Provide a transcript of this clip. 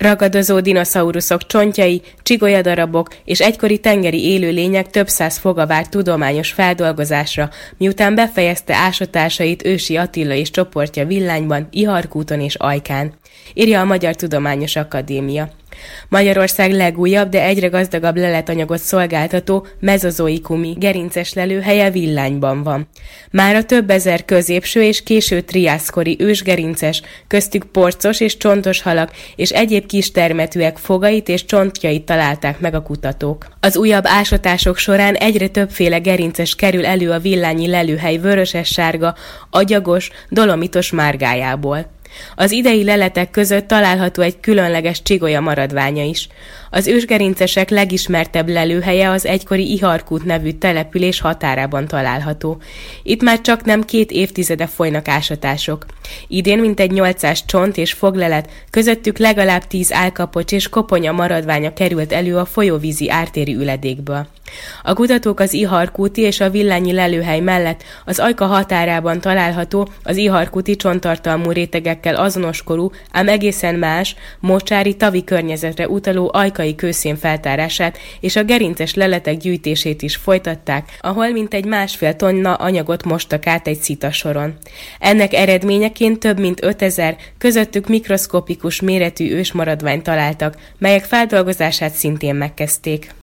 Ragadozó dinoszauruszok csontjai, csigolyadarabok és egykori tengeri élőlények több száz foga várt tudományos feldolgozásra, miután befejezte ásatásait Ősi Attila és csoportja Villányban, Iharkúton és Ajkán, írja a Magyar Tudományos Akadémia. Magyarország legújabb, de egyre gazdagabb leletanyagot szolgáltató mezozoikumi gerinces lelőhelye Villányban van. Mára több ezer középső és késő triászkori ősgerinces, köztük porcos és csontos halak és egyéb kistermetűek fogait és csontjait találták meg a kutatók. Az újabb ásatások során egyre többféle gerinces kerül elő a villányi lelőhely vöröses-sárga, agyagos, dolomitos márgájából. Az idei leletek között található egy különleges csigolya maradványa is. Az ősgerincesek legismertebb lelőhelye az egykori Iharkút nevű település határában található. Itt már csaknem 2 évtizede folynak ásatások. Idén mintegy 800 csont és foglelet, közöttük legalább 10 állkapocs és koponya maradványa került elő a folyóvízi ártéri üledékből. A kutatók az iharkúti és a villányi lelőhely mellett az Ajka határában található az iharkúti csonttartalmú rétegekkel azonoskorú, ám egészen más, mocsári tavi környezetre utaló ajkai kőszén feltárását és a gerinces leletek gyűjtését is folytatták, ahol mintegy 1,5 tonna anyagot mostak át egy szitasoron. Ennek eredményeként több mint 5000, közöttük mikroszkopikus méretű ősmaradványt találtak, melyek feldolgozását szintén megkezdték.